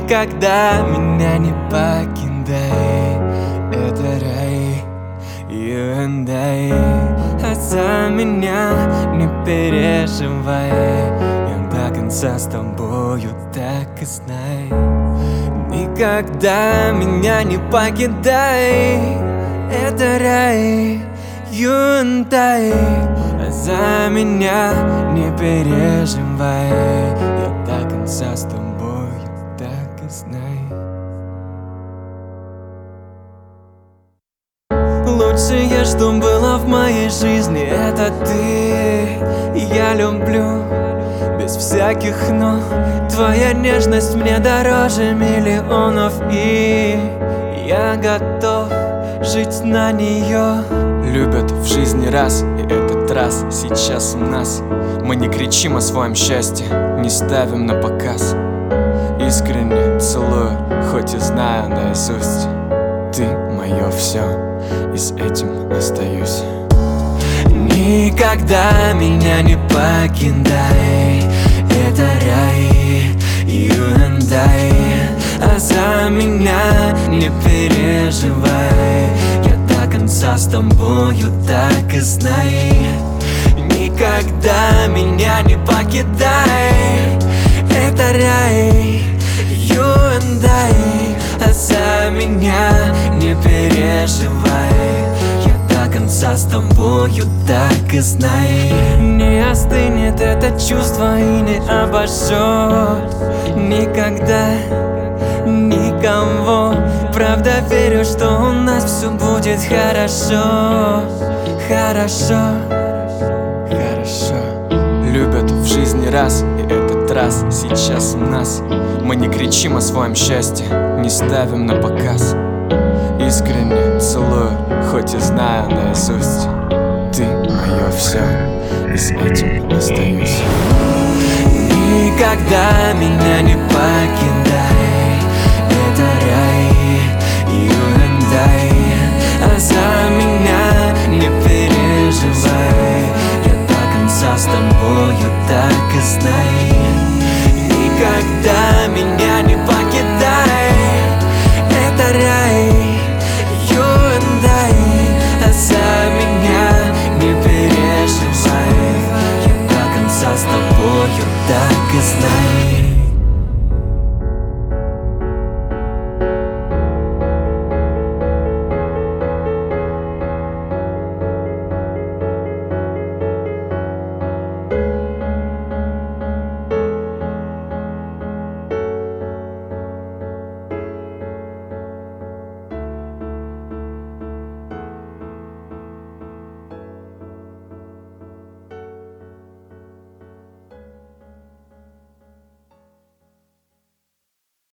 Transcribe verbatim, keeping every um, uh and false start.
Никогда меня не покидай, это рай, you and I. А за меня не переживай, я до конца с тобою, так и знай. Никогда меня не покидай, это рай, you and I. А за меня не переживай, я до конца с тобою, так и знай. Лучшее, что было в моей жизни, это ты. Я люблю без всяких «но». Твоя нежность мне дороже миллионов, и я готов жить на нее. Любят в жизни раз, и этот раз сейчас у нас. Мы не кричим о своем счастье, не ставим на показ. Искренне целую, хоть и знаю наизусть. Ты мое все, и с этим остаюсь. Никогда меня не покидай, это рай, you and I. А за меня не переживай, я до конца с тобою, так и знай. Никогда меня не покидай, это рай, you and I. А за меня не переживай, я до конца с тобою, так и знай. Не остынет это чувство и не обожжет никогда никого. Правда верю, что у нас все будет хорошо, хорошо, хорошо. Любят в жизни раз, и этот раз сейчас у нас. Мы не кричим о своем счастье, не ставим на показ. Искренне целую, хоть и знаю наизусть. Ты мое все, и с этим остаюсь. Никогда меня не покидай, это рай, you and I. А за меня не переживай, я до конца с тобою, так и знай. Никогда меня